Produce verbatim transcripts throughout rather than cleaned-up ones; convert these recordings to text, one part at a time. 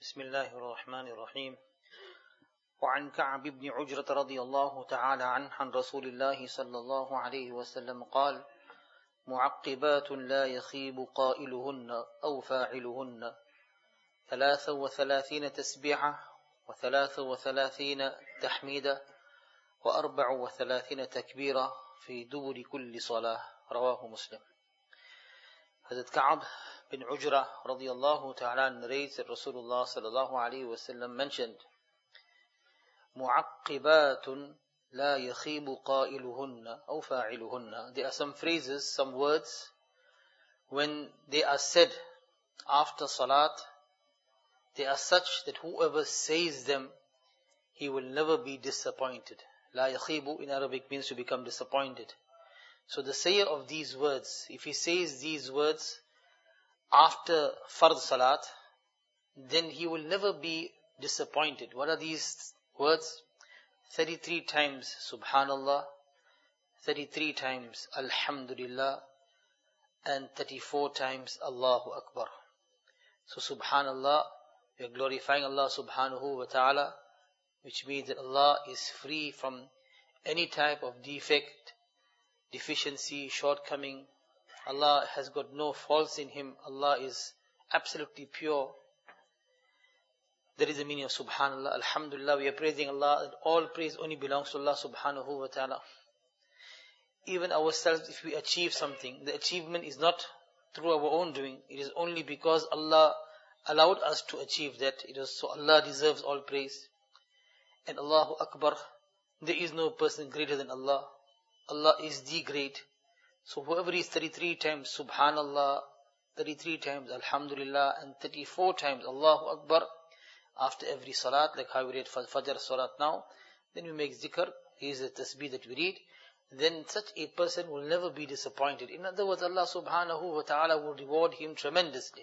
بسم الله الرحمن الرحيم وعن كعب بن عجرة رضي الله تعالى عنه عن رسول الله صلى الله عليه وسلم قال معقبات لا يخيب قائلهن أو فاعلهن ثلاث وثلاثين تسبيحة وثلاث وثلاثين تحميدة وأربع وثلاثين تكبيرة في دبر كل صلاة. رواه Muslim. Hazrat Ka'ab bin Ujra radiyallahu ta'ala narrates that Rasulullah sallallahu alayhi wa sallam mentioned, Mu'aqqibatun la yakhibu qailuhunna aw fa'iluhunna. There are some phrases, some words, when they are said after salat, they are such that whoever says them, he will never be disappointed. La yakhibu in Arabic means to become disappointed. So the sayer of these words, if he says these words after fard salat, then he will never be disappointed. What are these words? thirty-three times Subhanallah, thirty-three times Alhamdulillah, and thirty-four times Allahu Akbar. So Subhanallah, we are glorifying Allah subhanahu wa ta'ala, which means that Allah is free from any type of defect, deficiency, shortcoming. Allah has got no faults in Him. Allah is absolutely pure. That is the meaning of Subhanallah. Alhamdulillah, we are praising Allah. All praise only belongs to Allah subhanahu wa ta'ala. Even ourselves, if we achieve something, the achievement is not through our own doing. It is only because Allah allowed us to achieve that. It is so Allah deserves all praise. And Allahu Akbar, there is no person greater than Allah. Allah is the great. So whoever is thirty-three times Subhanallah, thirty-three times Alhamdulillah, and thirty-four times Allahu Akbar after every salat, like how we read Fajr salat now, then we make zikr, here is the tasbih that we read, then such a person will never be disappointed. In other words, Allah subhanahu wa ta'ala will reward him tremendously.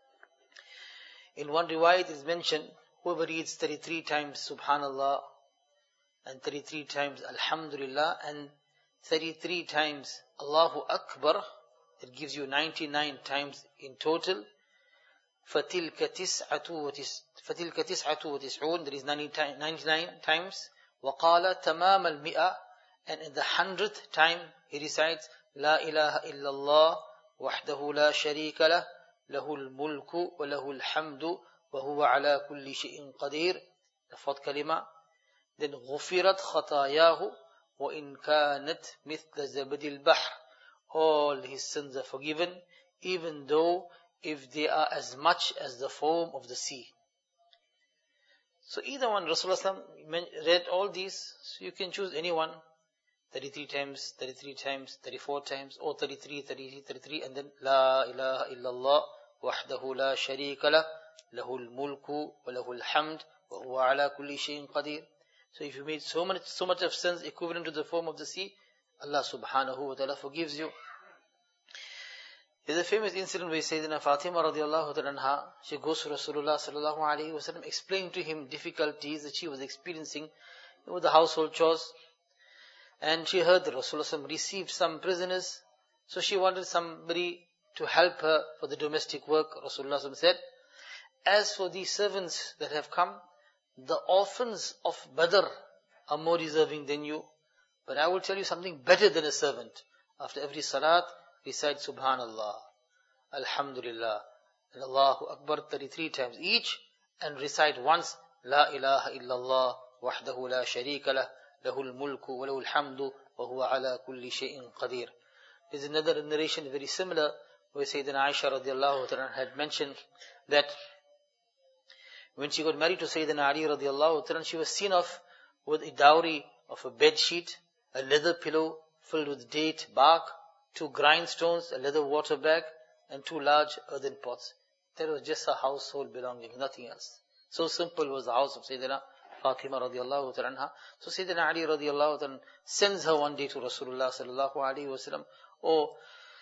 In one riwayat it is mentioned, whoever reads thirty-three times Subhanallah, and thirty-three times Alhamdulillah, and thirty-three times Allahu Akbar, that gives you ninety-nine times in total. فَتِلْكَ تِسْعَةُ وَتِسْعُونَ, that is ninety-nine times. وَقَالَ تَمَامَ الْمِئَةِ, and in the hundredth time he recites لَا إِلَهَ إِلَّا اللَّهُ وَحْدَهُ لَا شَرِيكَ لَهُ لَهُ الْمُلْكُ وَلَهُ الْحَمْدُ وَهُوَ عَلَى كُلِّ شَيْءٍ قَدِيرٌ. The fourth kalima. Then غُفِرَتْ خَطَايَاهُ وَإِنْ كَانَتْ مِثْلَ زَبَدِ الْبَحْرِ. All his sins are forgiven, even though if they are as much as the foam of the sea. So either one, Rasulullah read all these, so you can choose any one, thirty-three times, thirty-three times, thirty-four times, or thirty-three, thirty-three, thirty-three, and then La ilaha illallah wahdahu la sharika lah lahul mulku wa lahul hamd wa huwa ala kulli shay'in qadir. So if you made so much, so much of sins equivalent to the foam of the sea, Allah subhanahu wa ta'ala forgives you. There's a famous incident where Sayyidina Fatima radiallahu ta'ala, she goes to Rasulullah sallallahu alayhi wa sallam, explained to him difficulties that she was experiencing with the household chores. And she heard that Rasulullah received some prisoners, so she wanted somebody to help her for the domestic work. Rasulullah said, as for these servants that have come, the orphans of Badr are more deserving than you. But I will tell you something better than a servant. After every salat, recite Subhanallah, Alhamdulillah, and Allahu Akbar thirty-three times each, and recite once La ilaha illallah wahdahu la sharika lah lahul mulku wa lahul hamdu wa huwa ala kulli shay'in qadir. There's another narration very similar where Sayyidina Aisha radiallahu ta'ala had mentioned that when she got married to Sayyidina Ali radiallahu ta'ala, she was seen off with a dowry of a bed sheet, a leather pillow filled with date bark, two grindstones, a leather water bag, and two large earthen pots. That was just a household belonging, nothing else. So simple was the house of Sayyidina Fatima radiallahu ta'ala. So Sayyidina Ali radiallahu ta'ala sends her one day to Rasulullah sallallahu alayhi wa sallam, or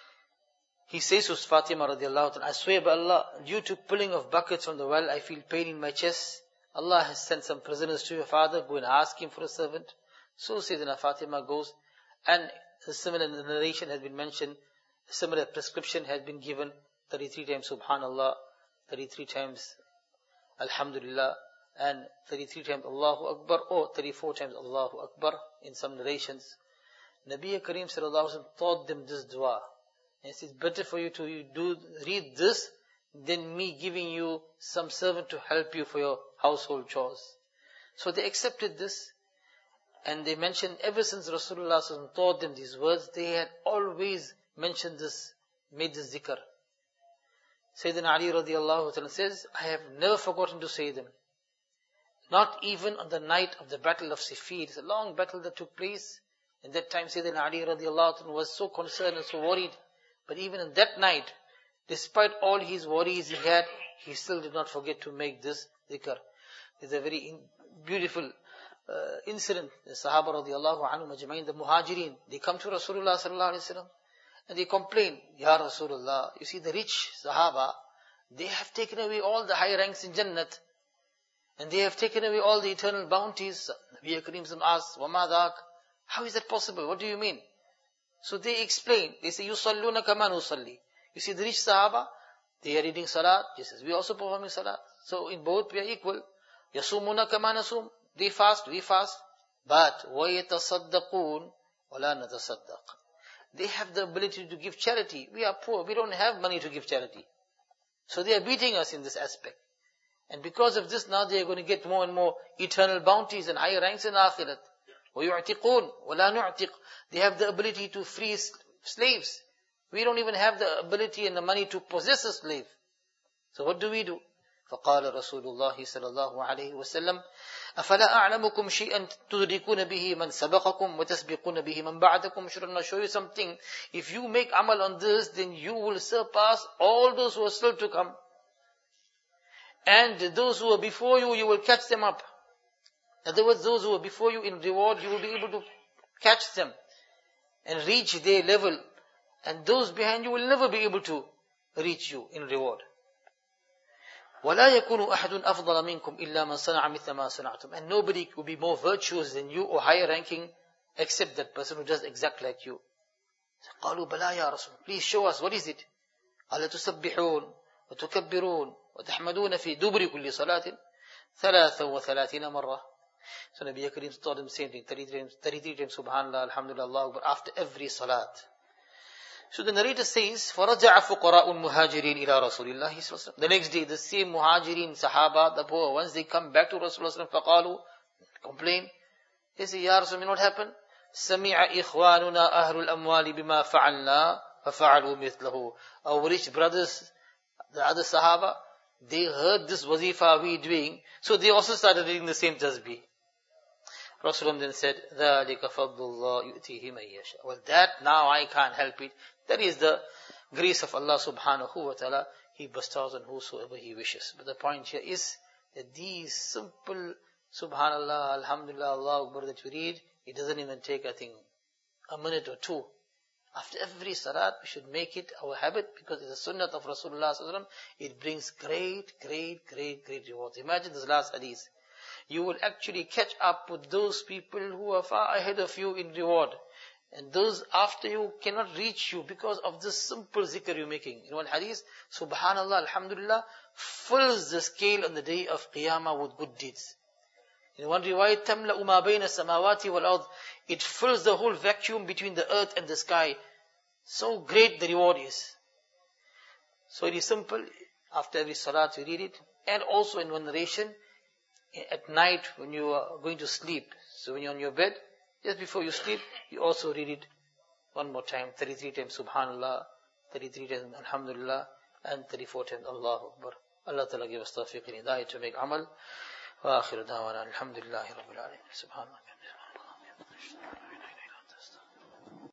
he says to Fatima radiallahu ta'ala, I swear by Allah, due to pulling of buckets from the well, I feel pain in my chest. Allah has sent some prisoners to your father, go and ask him for a servant. So Sayyidina Fatima goes, and a similar narration has been mentioned, a similar prescription has been given, thirty-three times Subhanallah, thirty-three times Alhamdulillah, and thirty-three times Allahu Akbar, or thirty-four times Allahu Akbar in some narrations. Nabi Kareem sallallahu alaihi wasallam taught them this dua. And it's better for you to do read this than me giving you some servant to help you for your household chores. So they accepted this, and they mentioned ever since Rasulullah sallallahu alaihi wasallam taught them these words, they had always mentioned this, made this zikr. Sayyidina Ali radiallahu ta'ala says, I have never forgotten to say them. Not even on the night of the battle of Siffin. It's a long battle that took place. In that time, Sayyidina Ali radiallahu ta'ala was so concerned and so worried. But even in that night, despite all his worries he had, he still did not forget to make this zikr. There's a very in, beautiful uh, incident. The Sahaba radiallahu anhu majma'in, the Muhajirin, they come to Rasulullah sallallahu alaihi wasallam and they complain, Ya Rasulullah, you see the rich Sahaba, they have taken away all the high ranks in Jannat, and they have taken away all the eternal bounties. Nabi Kareem asked, Wama dhak? How is that possible? What do you mean? So they explain, they say, Yusalluna kama nusalli. You see the rich Sahaba, they are reading Salat, just as we also performing Salat. So in both we are equal. Yasumuna kama nasum. They fast, we fast. But, وَيَتَصَدَّقُونَ وَلَا نَتَصَدَّقُ. They have the ability to give charity. We are poor, we don't have money to give charity. So they are beating us in this aspect. And because of this, now they are going to get more and more eternal bounties and higher ranks in Akhirat. وَيُعْتِقُونَ وَلَا نُعْتِقُ. They have the ability to free slaves. We don't even have the ability and the money to possess a slave. So what do we do? فقال رسول الله صلى الله عليه وسلم أفلا أعلمكم شيئا تدركون به من سبقكم وتسبقون به من بعدكم. Should I not show you something? If you make amal on this, then you will surpass all those who are still to come. And those who are before you, you will catch them up. In other words, those who are before you in reward, you will be able to catch them and reach their level. And those behind you will never be able to reach you in reward. وَلَا يَكُونُ أَحَدٌ أَفْضَلَ مِنْكُمْ إِلَّا مَنْ صَنَعَ مِثْلَ مَا صَنَعْتُمْ. And nobody will be more virtuous than you or higher ranking except that person who does exact like you. قَالُوا بَلَا يَا رَسُولُ. Please show us, what is it? أَلَا تُسَبِّحُونَ وَتُكَبِّرُونَ وَتَحْمَدُونَ فِي دُبُرِ كُلِّ صَلَاةٍ ثَلَاثًا وَثَلَاثِينَ مَرَّةً. So Nabi Kareem taught him the same thing, thirty-three times, thirty-three times Subhanallah, Alhamdulillah, Allahu Akbar, after every salat. So the narrator says, فَرَجَعَ فُقَرَاءُ الْمُهَاجِرِينَ إِلَىٰ رَسُولِ اللَّهِ صَلَّى اللَّهُ عَلَيْهِ وسلم. The next day, the same Muhajirin, Sahaba, the poor ones, they come back to Rasulullah فَقَالُوا, complain. They say, Ya Rasulullah, what happened? سَمِعَ إِخْوَانُنَا أَهْلُ الْأَمْوَالِ بِمَا فَعَلْنَا فَفَعَلُوا مِثْلَهُ. Our rich brothers, the other Sahaba, they heard this wazifa we doing, so they also started reading the same tasbih. Rasulullah then said, ذَلِكَ فَضْلُ اللَّهِ يُؤْتِيهِ مَن يَشَاءُ. Well, that now I can't help it. That is the grace of Allah subhanahu wa ta'ala. He bestows on whosoever He wishes. But the point here is that these simple subhanallah, alhamdulillah, Allahu Akbar that we read, it doesn't even take, I think, a minute or two. After every salat, we should make it our habit, because it's a sunnah of Rasulullah sallallahu alaihi wasallam. It brings great, great, great, great rewards. Imagine this last hadith. You will actually catch up with those people who are far ahead of you in reward. And those after you cannot reach you because of this simple zikr you're making. In one hadith, Subhanallah, Alhamdulillah, fills the scale on the day of Qiyamah with good deeds. In one riwayat, تَمْلَأُ مَا بَيْنَ السَّمَاوَاتِ وَالْأَرْضِ. It fills the whole vacuum between the earth and the sky. So great the reward is. So it is simple. After every salat you read it. And also in one narration, at night when you are going to sleep. So when you're on your bed, just before you sleep, you also read it one more time. thirty-three times Subhanallah, thirty-three times Alhamdulillah, and thirty-four times Allahu Akbar. Allah Ta'ala give us tawfiq and hidayah to make amal. Wa akhiru da'wana alhamdulillahi rabbil alamin. Subhanallah.